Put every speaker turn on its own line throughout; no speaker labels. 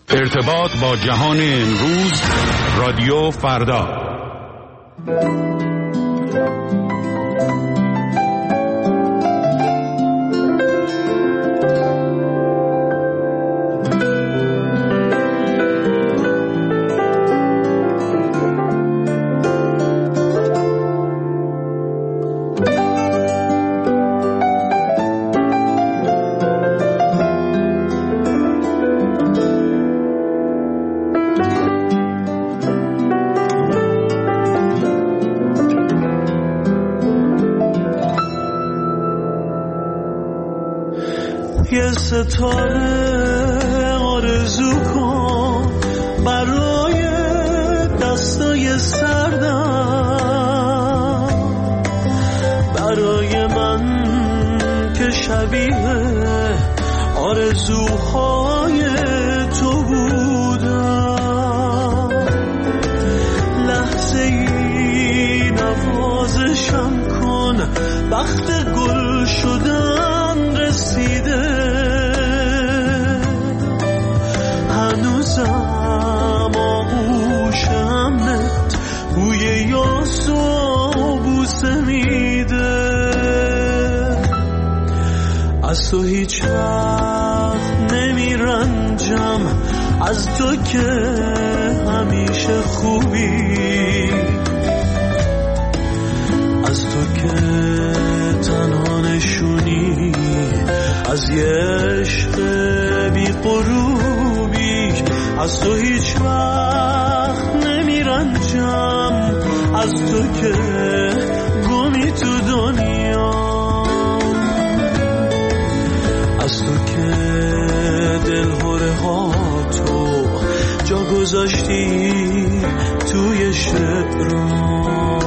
ارتباط با جهان امروز، رادیو فردا.
یه ستاره آرزو کن برای دستای سردم، برای من که شبیه آرزوهای تو بودم. لحظه ای نوازشم کن، وقت گل شدن رسیده. هنوزم آغوشمت بوی یاس و بوسه میده. از تو هیچ وقت نمیرنجم، از تو که همیشه خوبی، از تو که تنها نشونی از یه عشق بی غروبی. از تو هیچ وقت نمیرنجم، از تو که گمی تو دنیا، از تو که دلهوره ها تو جا گذاشتی توی شعرام.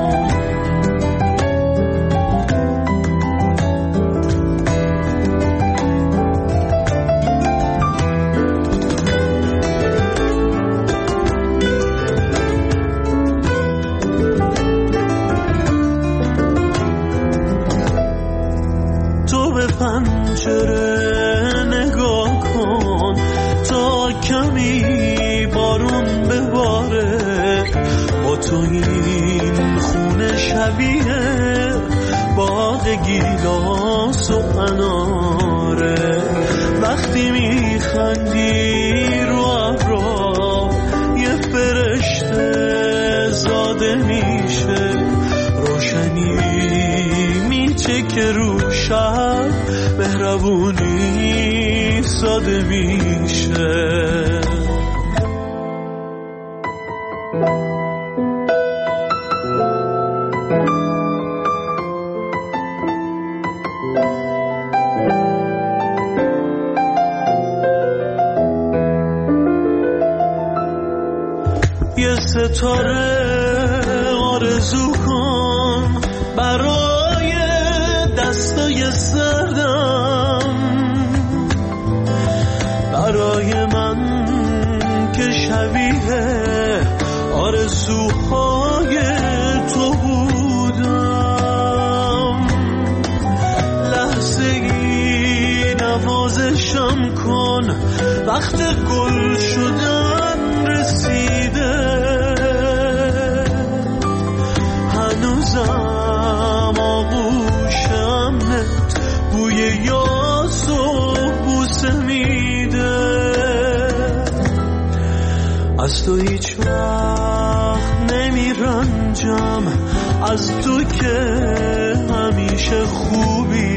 پنجره نگاه کن تا کمی بارون بباره. با تو این خونه شبیه باغ گیلاس و اناره. وقتی میخندی رو ابرا یه فرشته زاده میشه. روشنی میچکه رو شب، مهربونی ساده میشه. یه ستاره آرزو کن برای دستای سردم، برای من که شبیه آرزوهای تو بودم. لحظه ای نوازشم کن، وقت گل شدن رسیده. هنوزم آغوشمت بوی یاس و بوسه میده. از تو هیچ وقت نمیرنجم، از تو که همیشه خوبی،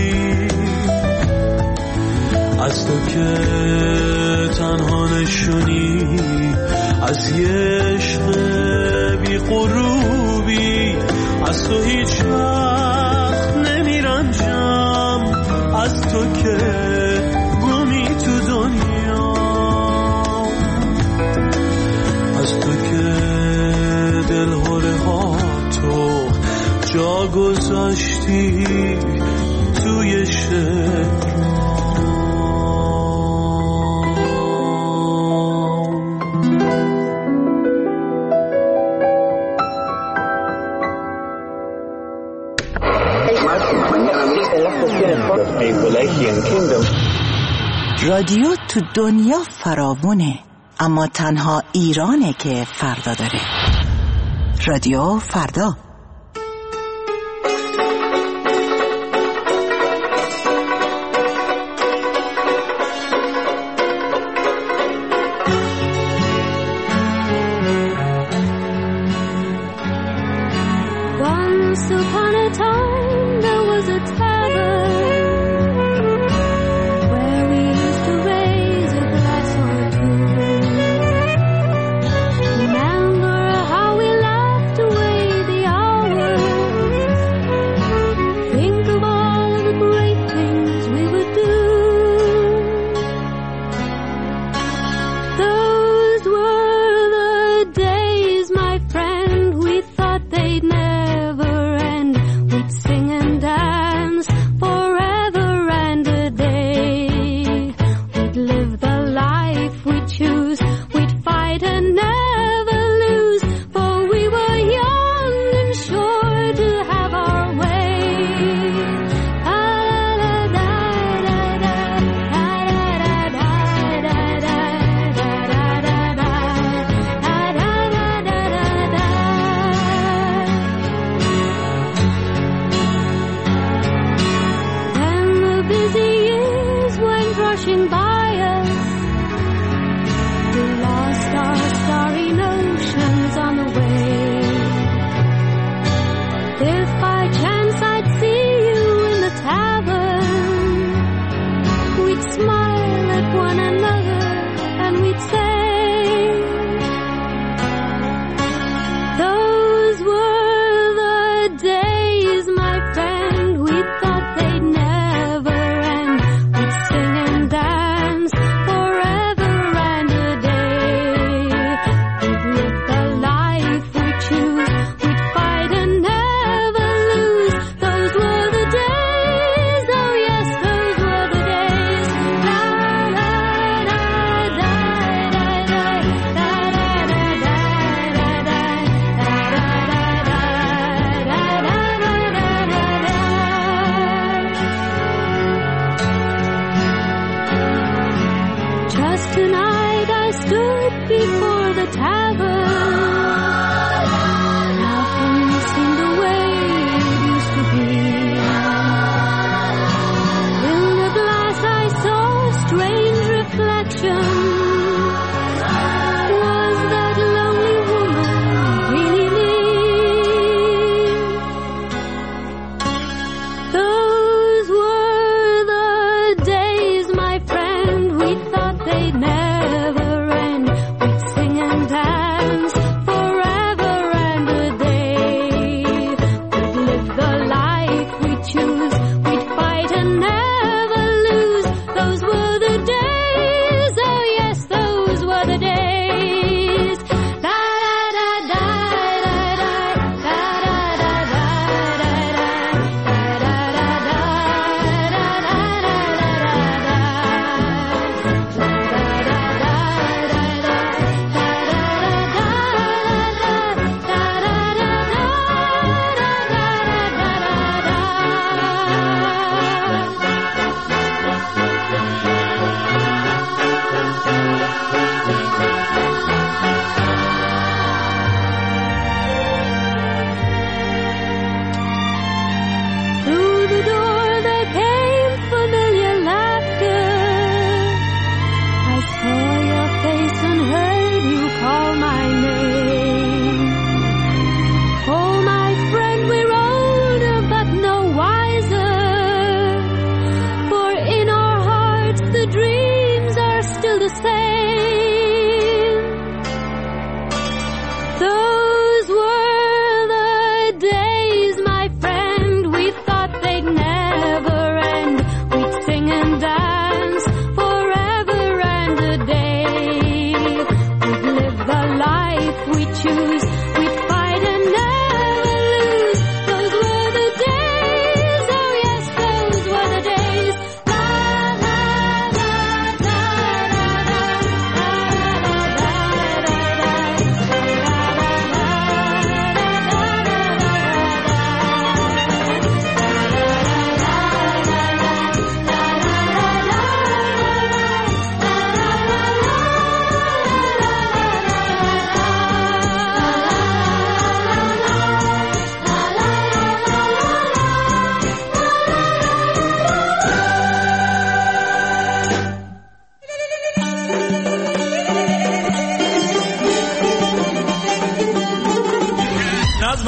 از تو که تنها نشونی از یه عشق بی غروبی. از تو هیچ وقت نمیرنجم، از تو که گمی تو دنیا، از تو که دلهوره ها تو جا گذاشتی توی شعر.
رادیو تو دنیا فراوونه، اما تنها ایرانه که فردا داره. رادیو فردا.
Once upon a time there was a tavern where we used to raise a glass or two. Remember how we laughed away the hours. Think of all the great things we would do. Those were the days, my friend, we thought they'd never end. We'd sing and dance forever and a day. We'd live the life we'd choose. We'd fight and never lose, for we were young and sure to have our way. Then the busy years went rushing by us. We lost our starry notions on the way. If by chance I'd see you in the tavern, we'd smile at one another and we'd say, those were the days, my friend, we thought they'd never end. We'd sing and dance forever and a day. We'd live the life we choose. We'd fight and never lose. Those were the days, oh yes, those were the days. La la da da da da da da da Just tonight I stood before the tavern. Nothing seemed the way it used to be. In the glass I saw a strange reflection. Was that lonely woman really me? Those were the days, my friend, we thought they'd never end. We'd sing and dance forever and a day. We'd live the life we choose. We'd fight and never lose. Those were the days, oh yes, those were the days. Da da da da da da da Through the door there came familiar laughter. I saw your face and heard you call my name. Oh, my friend, we're older but no wiser. For in our hearts the dreams are still the same. Those were the days, my friend, we thought they'd never end. We'd sing and dance forever and a day. We'd live the life we choose. We'd fight and never lose. Those were the days, oh yes, those were the days. La la la da da da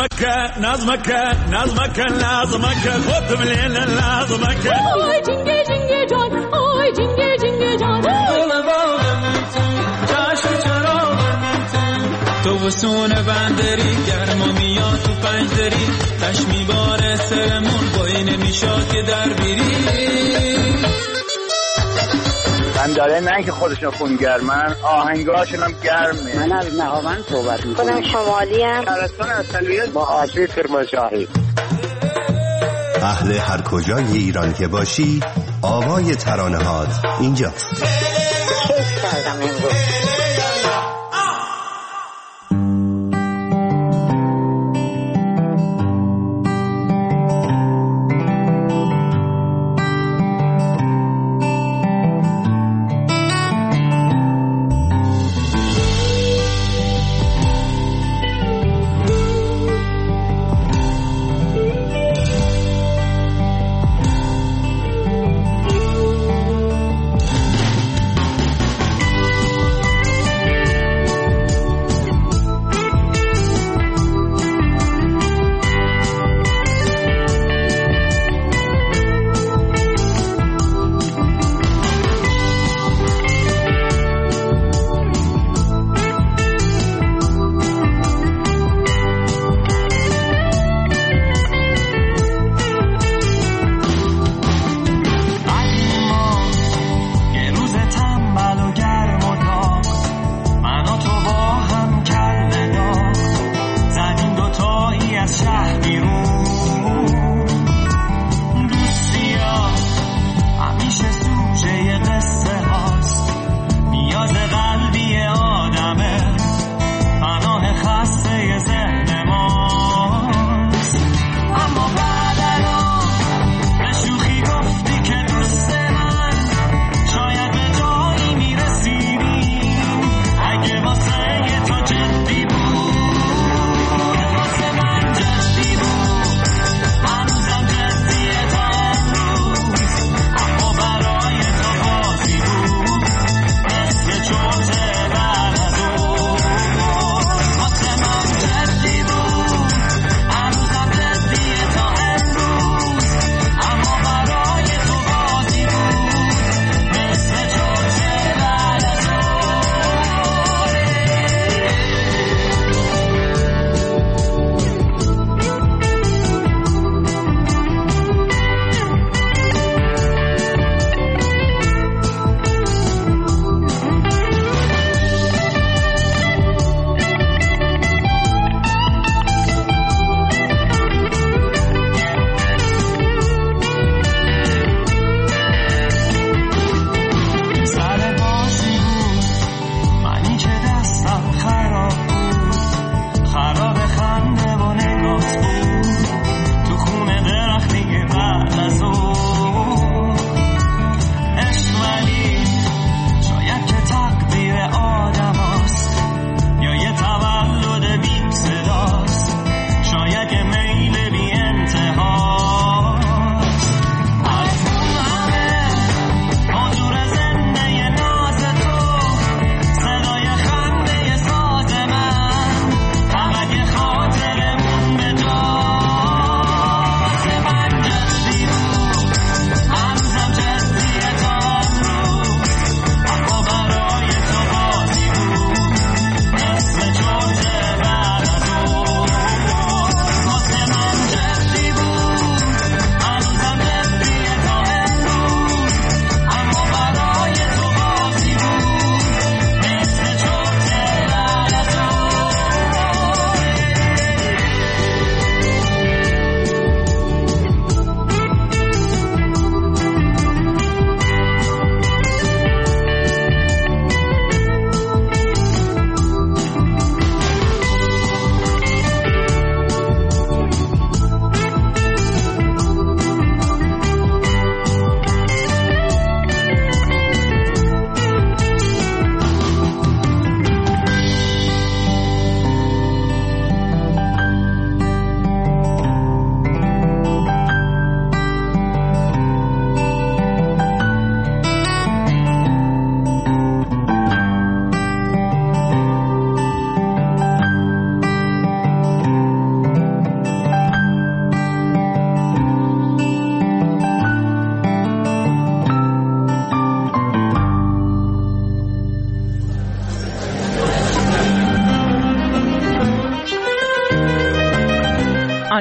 خودم لیل لازمک
آی جنگه جنگه جان آی جنگه جنگه جان
تو وسون بندری گرما میاد تو پنجدری تش میباره سرمون بایی نمیشاد که در بیری
من داره نه که خودشون خونگرمن آهنگاشون هم گرمه.
من از نهاوند صحبت میکنم.
خودم شمالی هم
شهرستان اصلیت با آشوی کرمانشاهی.
اهل هر کجای ایران که باشی آوای ترانه‌هات اینجاست.
کیف کردم امروز.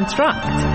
انتراکت.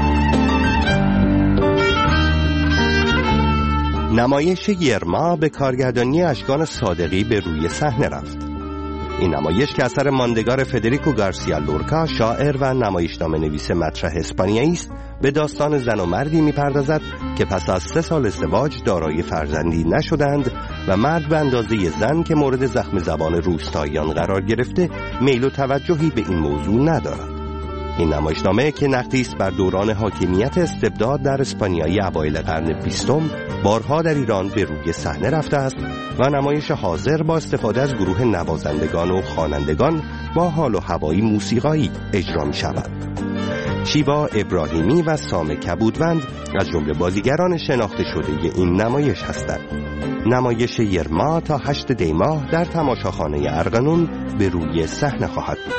نمایش یرما به کارگردانی اشکان صادقی به روی صحنه رفت. این نمایش که اثر ماندگار فدریکو گارسیا لورکا، شاعر و نمایشنامه نویس مطرح اسپانیایی است، به داستان زن و مردی می‌پردازد که پس از 3 سال ازدواج دارای فرزندی نشدند و مرد به اندازه زن که مورد زخم زبان روستاییان قرار گرفته میل و توجهی به این موضوع ندارد. این نمایشنامه که نقدی است بر دوران حاکمیت استبداد در اسپانیای اوایل قرن 20 بارها در ایران به روی صحنه رفته است و نمایش حاضر با استفاده از گروه نوازندگان و خوانندگان با حال و هوایی موسیقایی اجرا می شود. شیوا ابراهیمی و سام کبودوند از جمله بازیگران شناخته شده این نمایش هستند. نمایش یرما تا 8 دی ماه در تماشاخانه ارغنون به روی صحنه خواهد بود.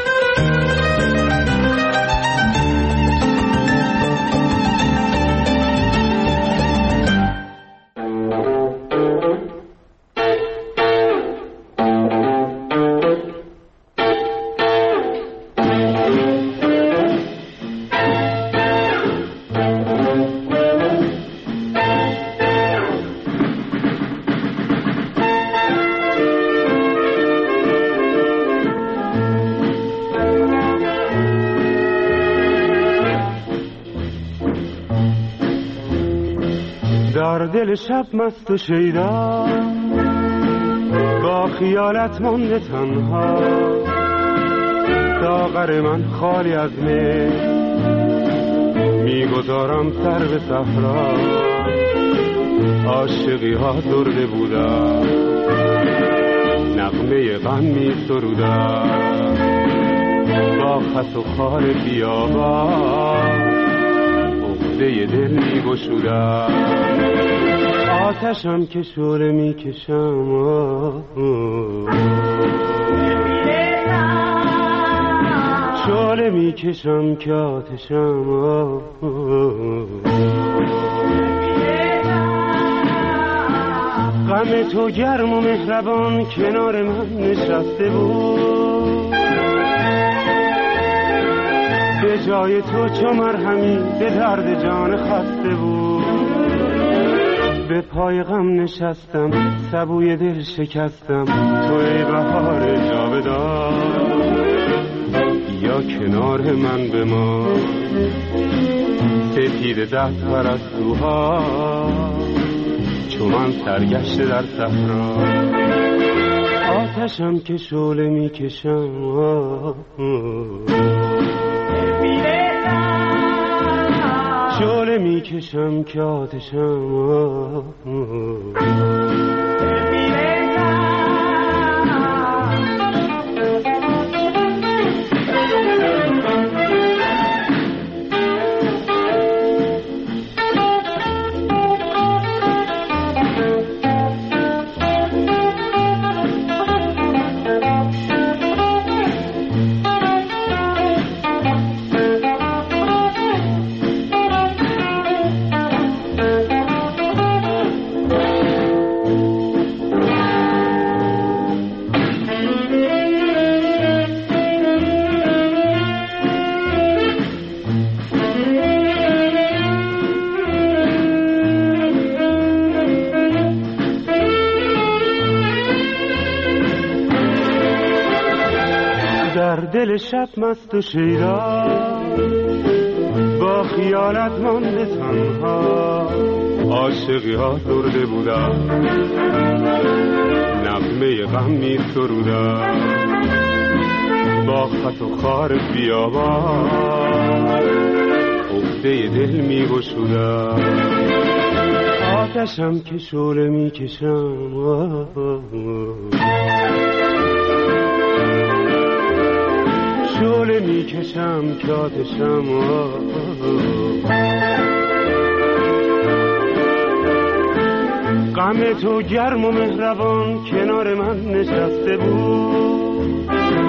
در دل شب مست و شیدا با خیالت مانده تنها، ساغر من خالی از می میگذارم سر به صحرا. عاشقی ها درده بودن، نغمه غم می سرودن، با خس و خار بیابان عقده دل می گشودن. آتشم که شعله می کشم، شعله می کشم که آتشم. غم تو گرم و مهربان کنار من نشسته بود، به جای تو چو مرهمی به درد جان خسته بود. به پای غم نشستم سبوی دل شکستم، تو ای بهار جاودان یا کنار من بمان. سپید دست پرستوها چو من سرگشته در صحرا. آتشم که شعله می کشم، شعله می کشم که آتشم. دل شب مست و شیدا با خیالت مانده تنها. عاشقی ها درده بودن، نغمه غم می سرودن، با خط و خار بیابان عقده دل می گشودن. آتشم که شعله می کشم، شعله می کشم که آتشم. غم تو گرم و مهربان کنار من نشسته بود،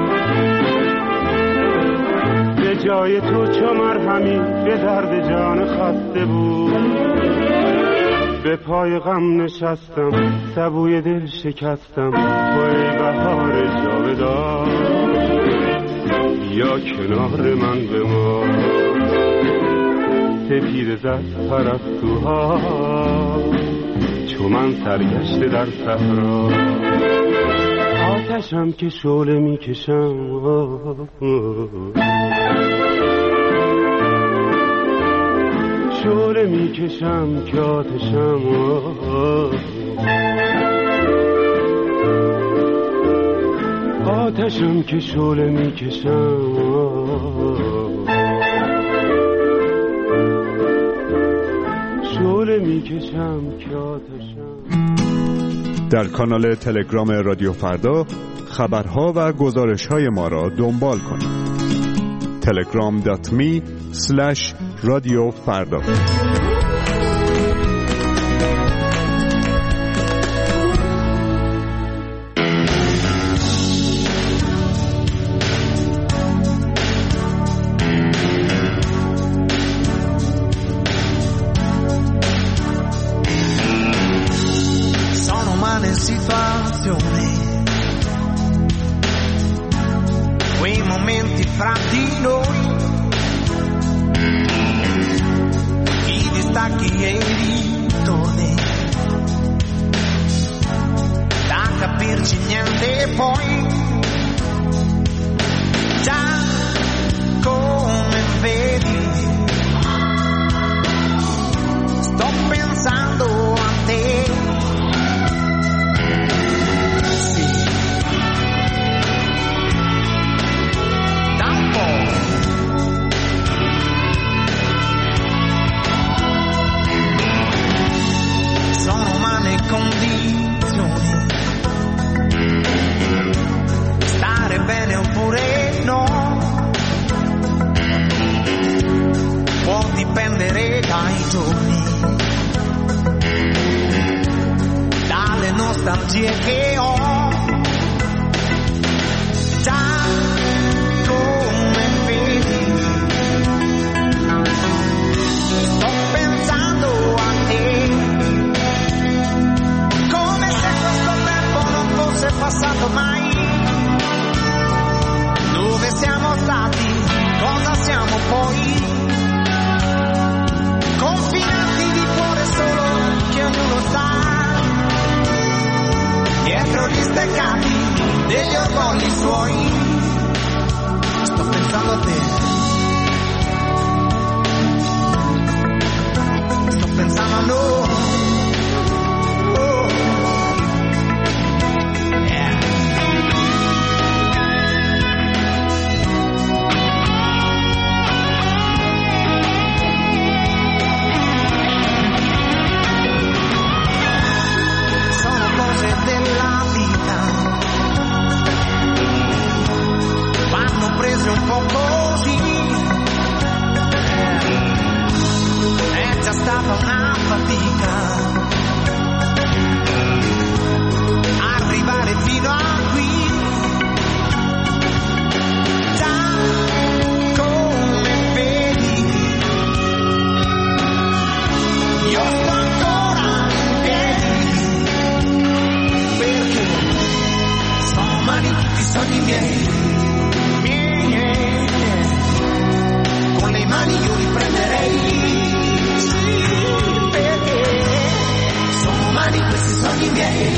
به جای تو چو مرهمی به درد جان خسته بود. به پای غم نشستم سبوی دل شکستم، تو ای بهار جاودان یا کنار من بمان. پیرزن پرستوها چو من سرگشته در صحرا آتشم که شعله میکشم شعله میکشم که آتشم آتشم که شعله میکشم شعله میکشم که آتشم.
در کانال تلگرام رادیو فردا خبرها و گزارش‌های ما را دنبال کنید. telegram.me/رادیو فردا.
Quei momenti fra di noi, i distacchi e i ritorni, da capirci niente poi, già come vedi, sto pensando a te. Condizioni, stare bene oppure no, può dipendere dai giorni, dalle nostalgie che ho, già come vedi, sto pensando a te. Passato mai, dove siamo stati, cosa siamo poi, confinati di cuore solo che ognuno sa, dietro gli steccati degli orgogli suoi, sto pensando a te, sto pensando a noi. Un po' così, è già stata una fatica arrivare fino a qui, già come vedi, io sto ancora in piedi, perché sono umani tutti i sogni miei. Mani io li prenderei, perché sono umani questi sogni miei,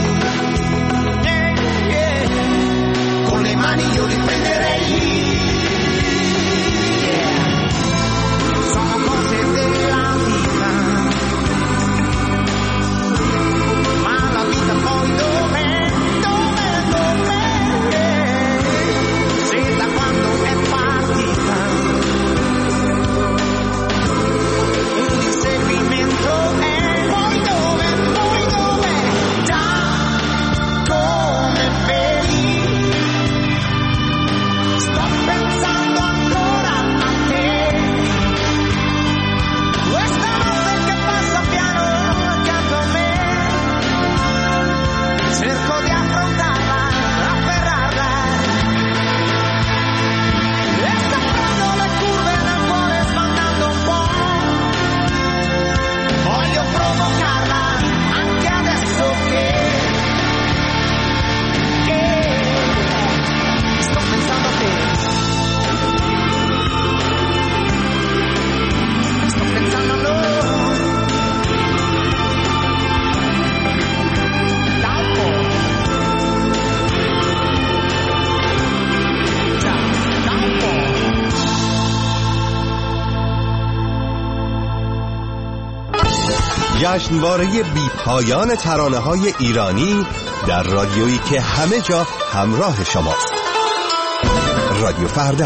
con le mani io li prenderei, sono cose della vita, ma la vita poi dov'è,
جشنواره بی‌پایان ترانه‌های ایرانی در رادیویی که همه جا همراه شماست. رادیو فردا.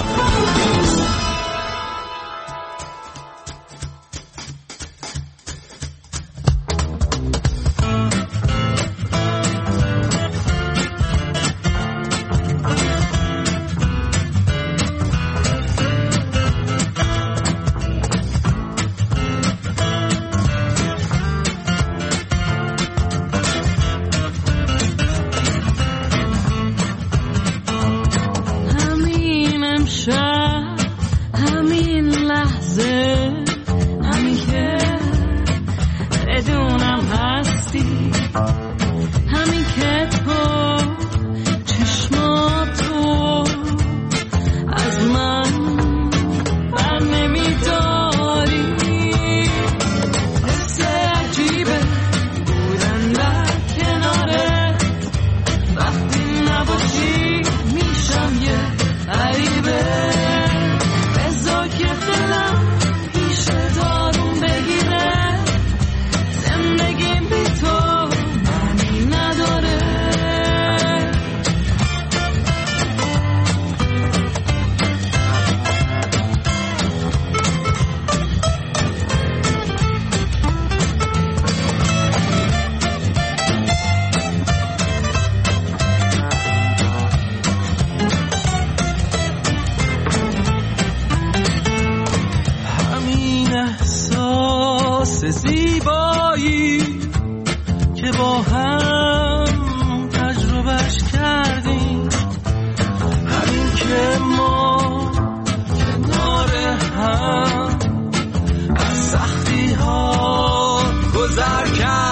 زیبایی که با هم تجربهش کردیم، همین که ما کنار هم از سختی ها گذر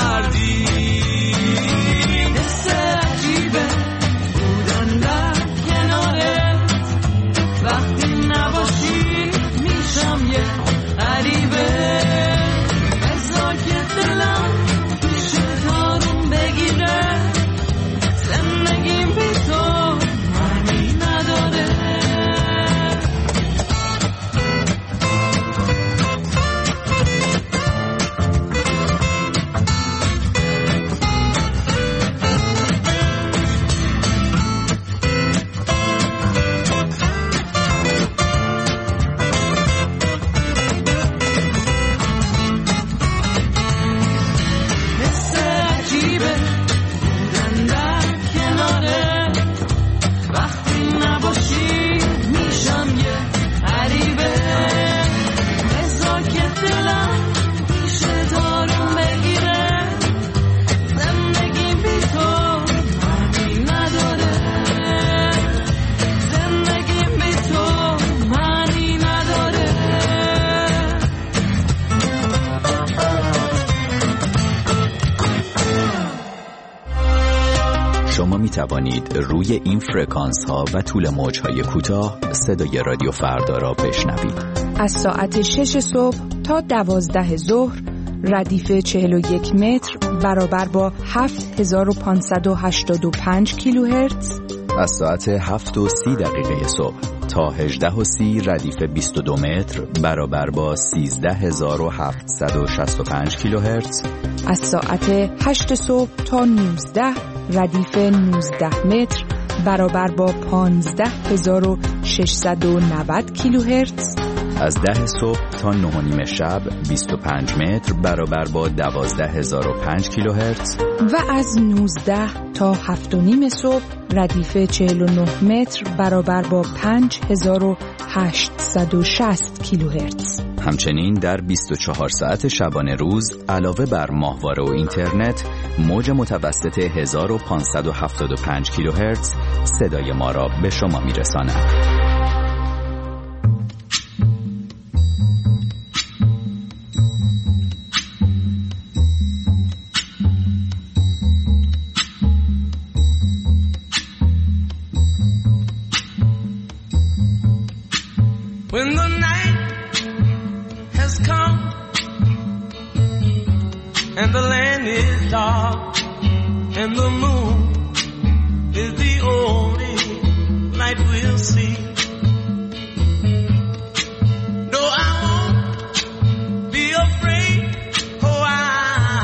کردیم. حس عجیبه بودن در کنارت، وقتی نباشی میشم یه غریبه.
شما می توانید روی این فرکانس ها و طول موج های کوتاه صدای رادیو فردا را بشنوید.
از ساعت 6 صبح تا 12 ظهر ردیف 41 متر برابر با 7585 کیلوهرتز.
از ساعت 7:30 صبح تا 18:30 ردیف 22 متر برابر با 13765 کیلوهرتز.
از ساعت 8 صبح تا 19 ردیف 19 متر برابر با 15690 کیلوهرتز.
از 10 صبح تا 9:30 شب 25 متر برابر با 12005 کیلوهرتز.
و از 19 تا 7:30 صبح ردیف 49 متر برابر با 5860 کیلوهرتز.
همچنین در 24 ساعت شبانه روز علاوه بر ماهواره و اینترنت موج متوسط 1575 کیلوهرتز صدای ما را به شما میرساند.
When the night has come and the land is dark and the moon is the only light we'll see. No, I won't be afraid. Oh, I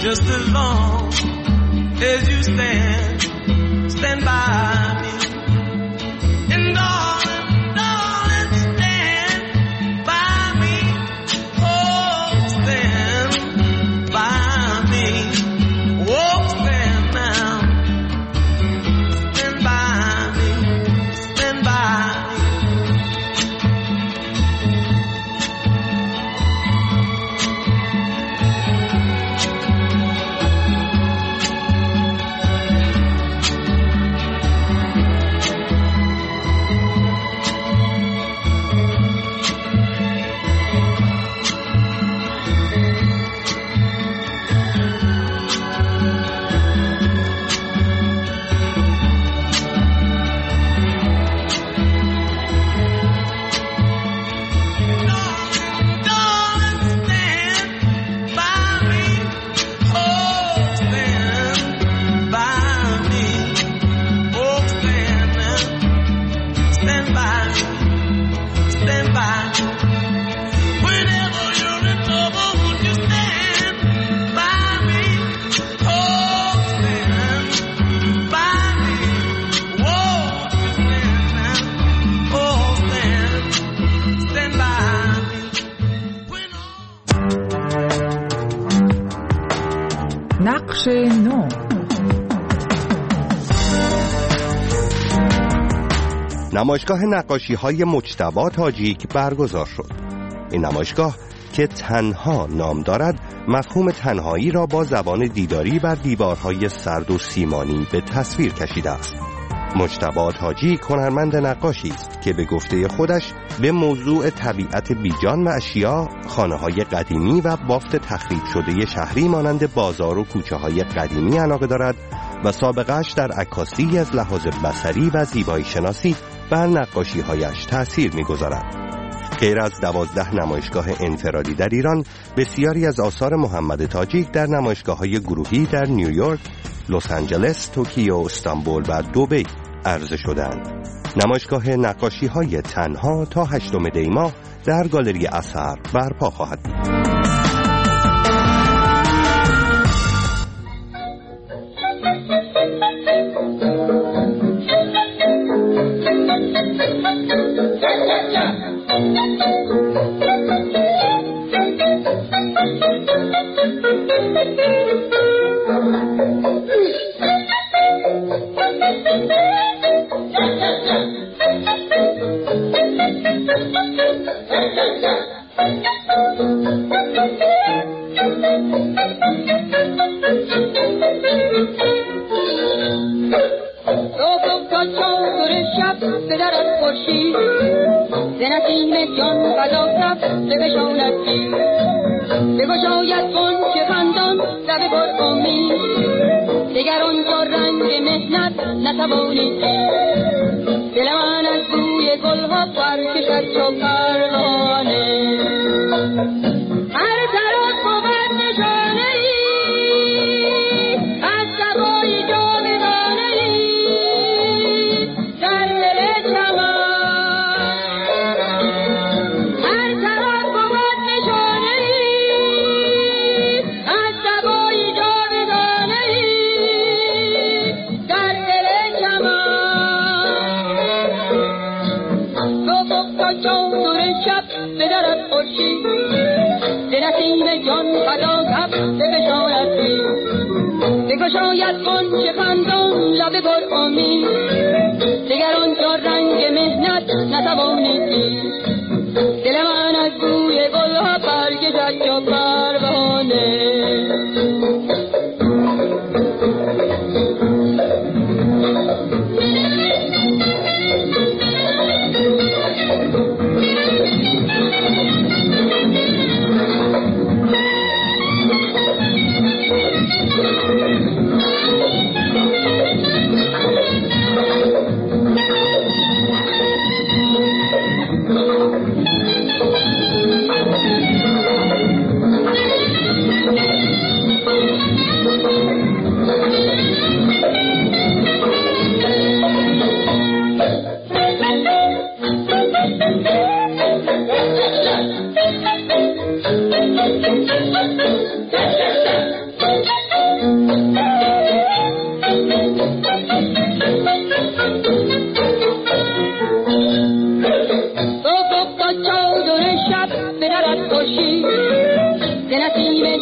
just as long as you stand by me. And darling, stand by me. Oh, stand by me. Oh, stand now. Stand by me. Stand by me.
نقش نو.
نمایشگاه نقاشی‌های مجتبی تاجیک برگزار شد. این نمایشگاه که تنها نام دارد، مفهوم تنهایی را با زبان دیداری بر دیوارهای سرد و سیمانی به تصویر کشیده است. مجتبی تاجیک هنرمند نقاشی است که به گفته خودش به موضوع طبیعت بیجان و اشیا، خانه‌های قدیمی و بافت تخریب شده شهری مانند بازار و کوچه‌های قدیمی علاقه دارد و سابقه‌اش در عکاسی از لحاظ بصری و زیبایی شناسی بر نقاشی‌هایش تأثیر می‌گذارد. غیر از 12 نمایشگاه انفرادی در ایران، بسیاری از آثار محمد تاجیک در نمایشگاه‌های گروهی در نیویورک، لس آنجلس، توکیو، استانبول و دبی عرضه شدند. نمایشگاه نقاشی‌های تنها تا 8 دی ماه در گالری اثر برپا خواهد بود.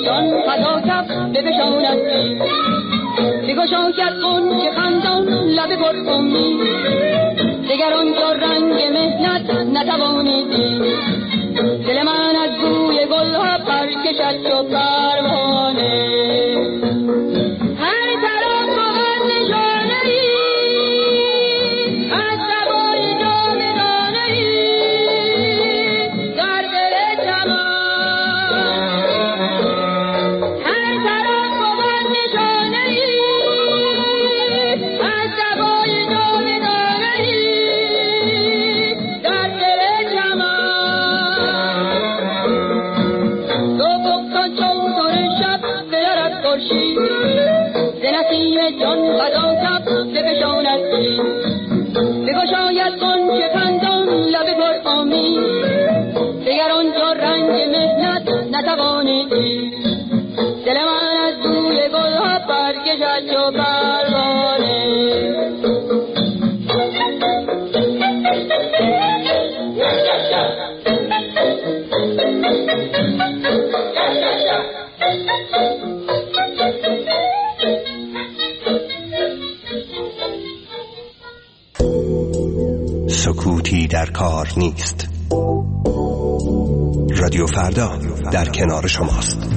جان فدا کف بفشاند بگشاید اون که خندان لب پر امید دگر آنجا رنگ مهنت نتوانیدی دل من از بوی گلها پر کشد چو پروانه هر طرف بود نشانه‌ای از سوای جاودانه‌ای در دل چمن هر طرف بود نشانه‌ای از سوای جاودانه‌ای در دل چمن ز نسیم جان غذا کف بفشاند بگشاید غنچه خندان لب پر امید دگر آنجا رنگ مهنت نتوانیدی دل من از بوی گلها برکشد چو پروانه
سکوتی در کار نیست. رادیو فردا در کنار شماست.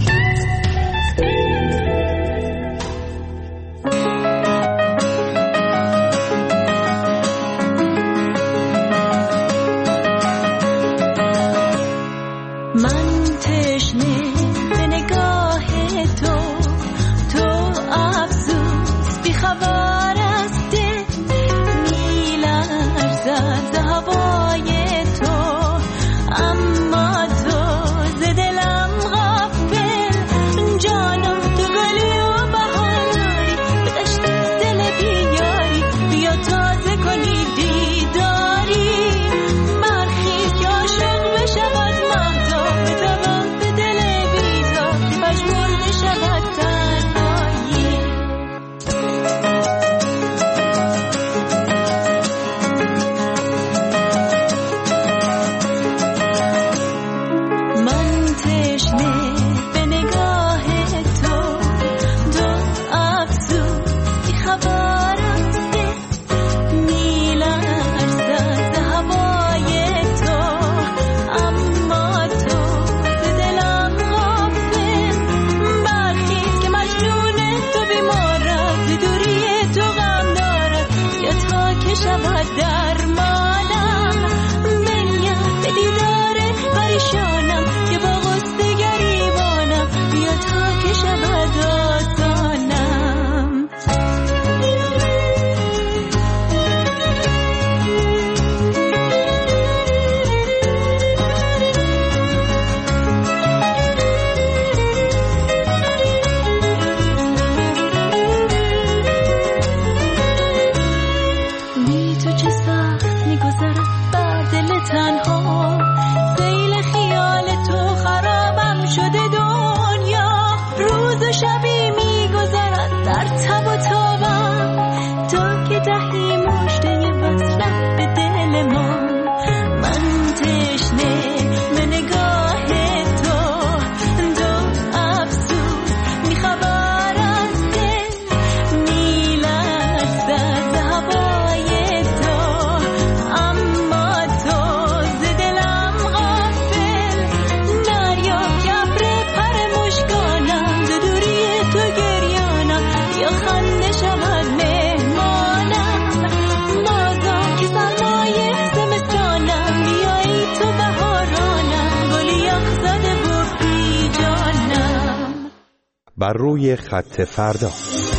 بر روی خط فردا.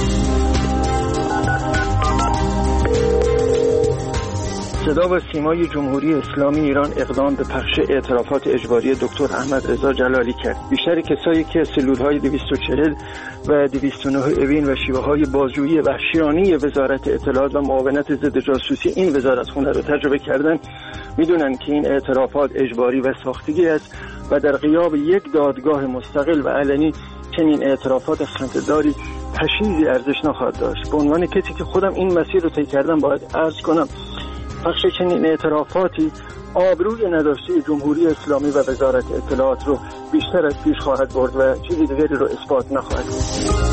صدا و سیمای جمهوری اسلامی ایران اقدام به پخش اعترافات اجباری دکتر احمد رضا جلالی کرد. بیشتر کسایی که سلول‌های 240 و 209 اوین و شیوه‌های بازجویی وحشیانه وزارت اطلاعات و معاونت ضد جاسوسی این وزارتخونه رو تجربه کردن میدونن که این اعترافات اجباری و ساختگی است و در غیاب یک دادگاه مستقل و علنی چنین اعترافات خنده‌داری تشخیصی ارزش نخواهد داشت. به عنوان کسی که خودم این مسیر رو طی کردم باید عرض کنم پخش چنین اعترافاتی آبروی نداشته جمهوری اسلامی و وزارت اطلاعات رو بیشتر از پیش خواهد برد و چیزی دیگری رو اثبات نخواهد کرد.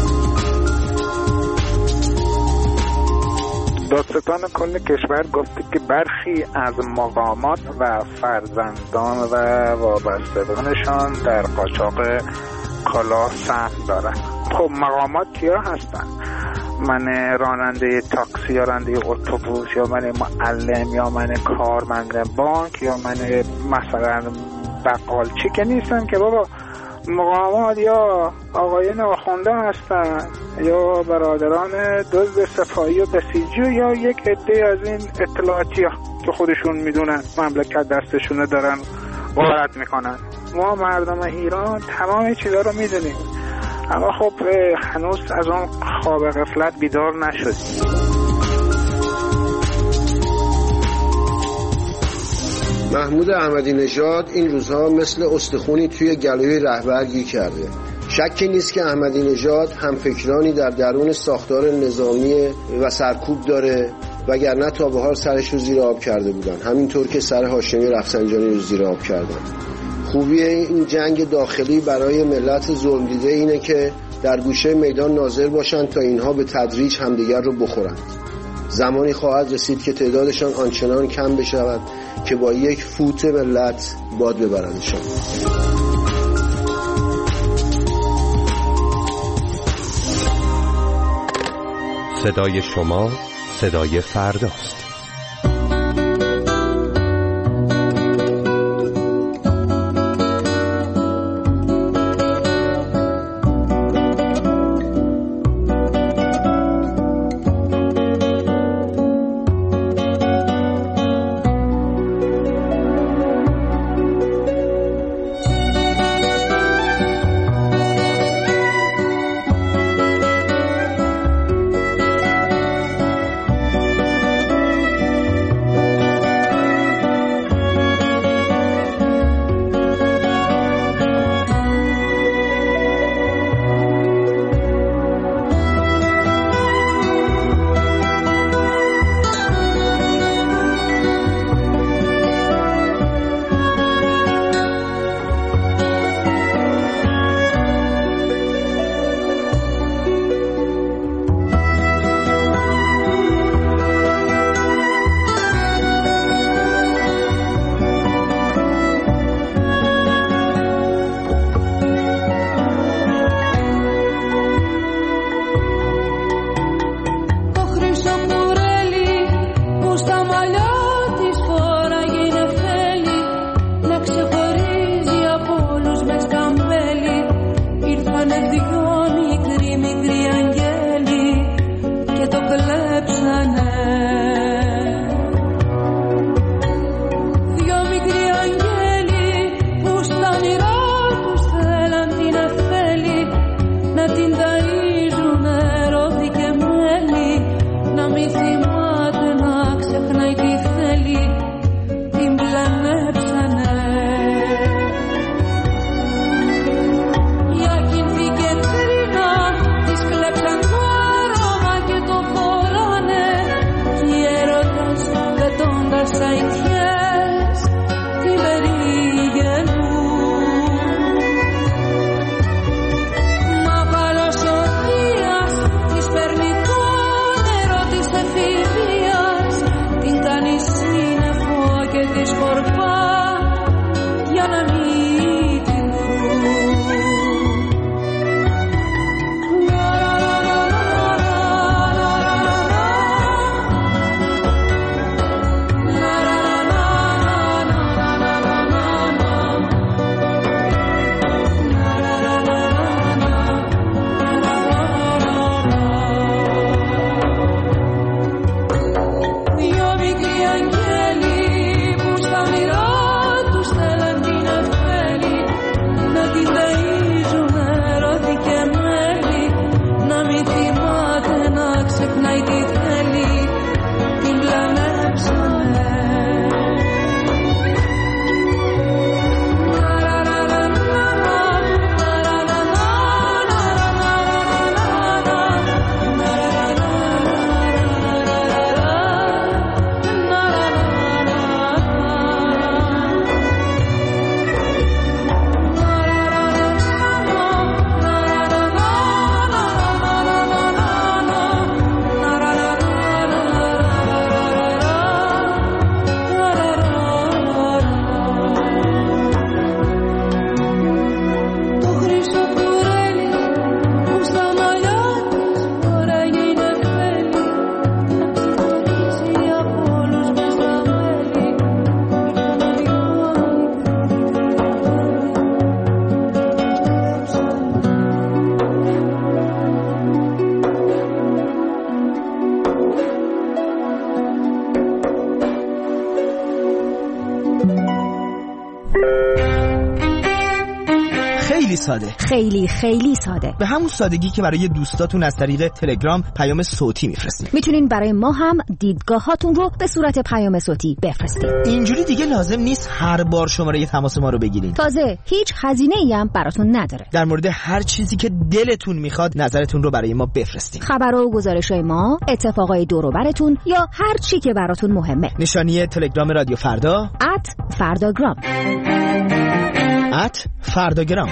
دادستان کل کشور گفته که برخی از مقامات و فرزندان و وابستگانشان در قاچاق کالا سهم دارند. خب مقامات کیا هستن؟ من راننده تاکسی یا راننده اتوبوس یا من معلم یا من کارمند بانک یا من مثلا بقالچی که نیستم که بابا. مقامات یا آقایان آخونده هستن یا برادران دزد صفایی و بسیجی یا یک عده از این اطلاعاتی ها که خودشون میدونن مملکت دستشونه دارن غارت میکنن. ما مردم ایران تمام چیزا رو میدونیم، اما خب هنوز از اون خواب غفلت بیدار نشدیم.
محمود احمدی نژاد این روزها مثل استخونی توی گلوی رهبر گیر کرده. شکی نیست که احمدی نژاد همفکرانی در درون ساختار نظامی و سرکوب داره، وگرنه تا به حال سرش رو زیر آب کرده بودن، همینطور که سر هاشمی رفسنجانی رو زیر آب کردن. خوبی این جنگ داخلی برای ملت ظلم دیده اینه که در گوشه میدان ناظر باشن تا اینها به تدریج همدیگر رو بخورند. زمانی خواهد رسید که تعدادشان آنچنان کم بشود که با یک فوت ملت باد ببرندشان.
صدای شما صدای فرداست.
خیلی ساده.
خیلی خیلی ساده.
به همون سادگی که برای دوستاتون از طریق تلگرام پیام صوتی میفرستید.
میتونین برای ما هم دیدگاهاتون رو به صورت پیام صوتی بفرستید.
اینجوری دیگه لازم نیست هر بار شماره تماس ما رو بگیرین.
تازه هیچ هزینه‌ای هم براتون نداره.
در مورد هر چیزی که دلتون میخواد نظرتون رو برای ما بفرستین.
خبرها و گزارش‌های ما، اتفاقای دور و برتون یا هر چی که براتون مهمه.
نشانی تلگرام رادیو فردا
@فرداگرام.
@فرداگرام.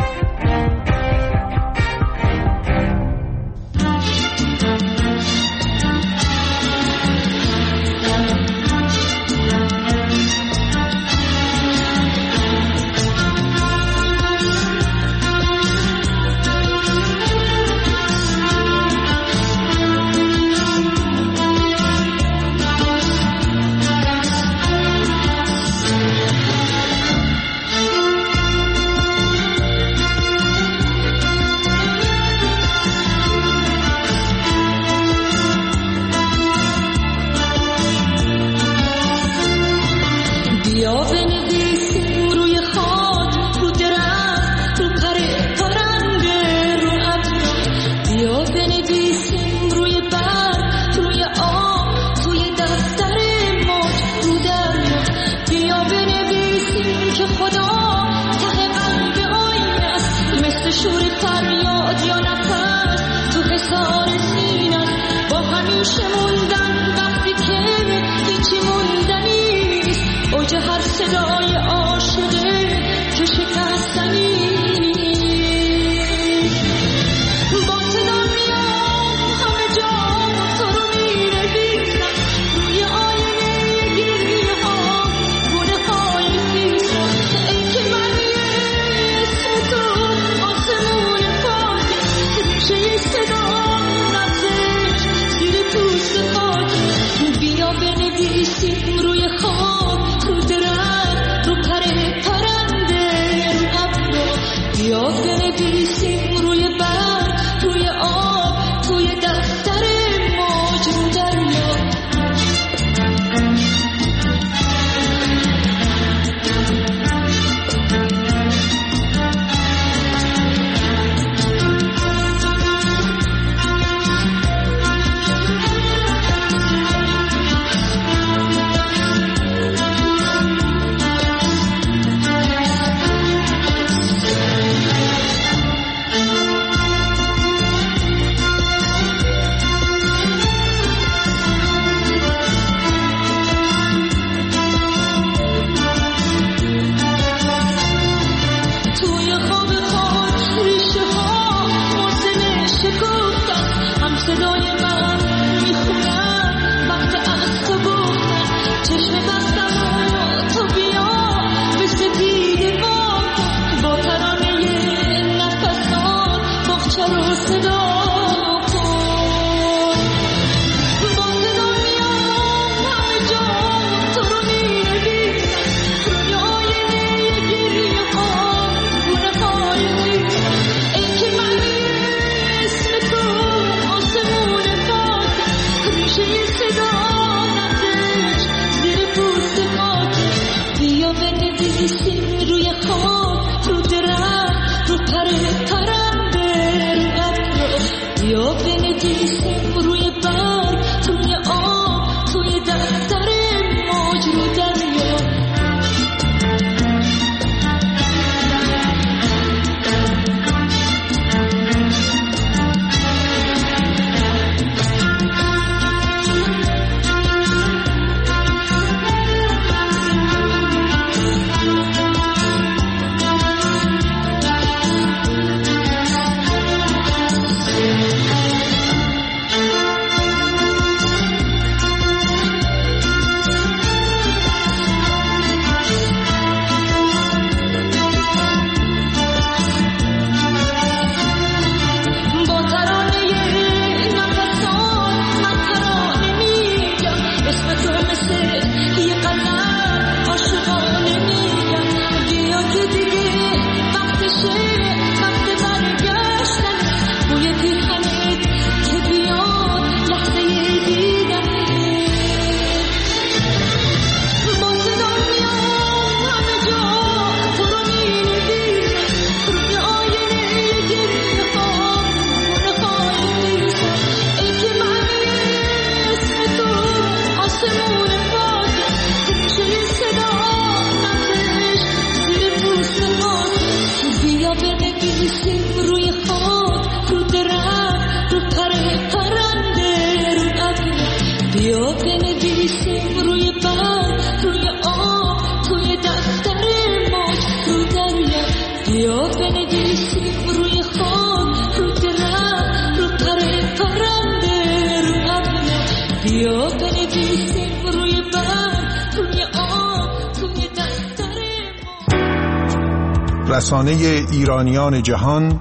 رسانه ایرانیان جهان،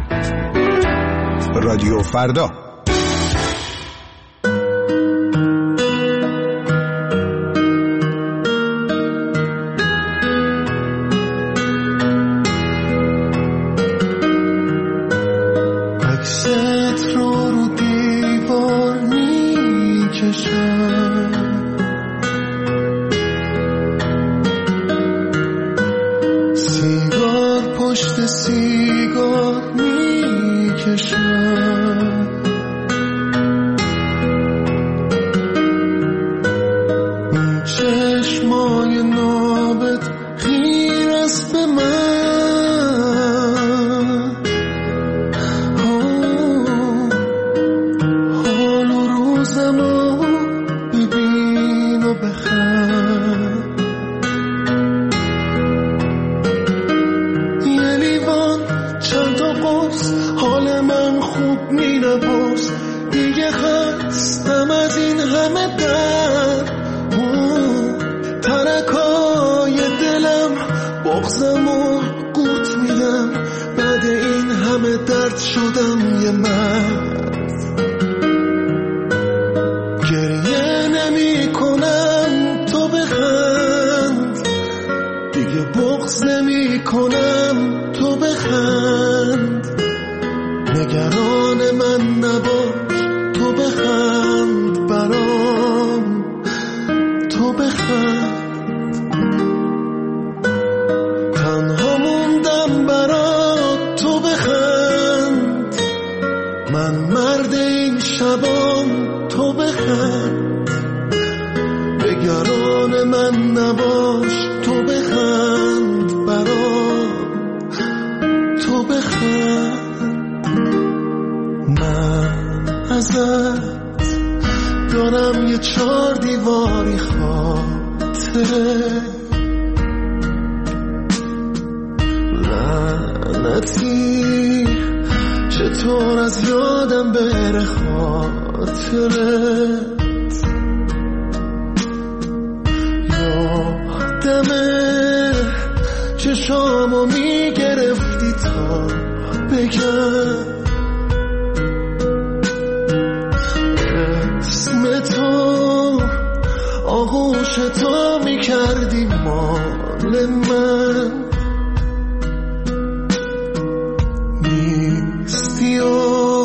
رادیو فردا.
چطور از یادم بره خاطرت، یادمه چشامو میگرفتی تا بگم اسم تو، آغوش تو میکردی مال من، نیستی و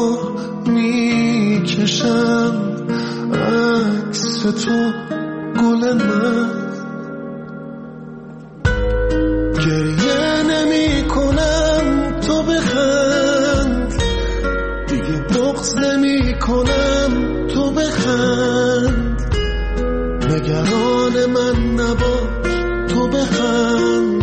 میکشم عکس تو گل من، گریه نمی کنم تو بخند، دیگه بغض نمی کنم تو بخند، نگران من نباش تو بخند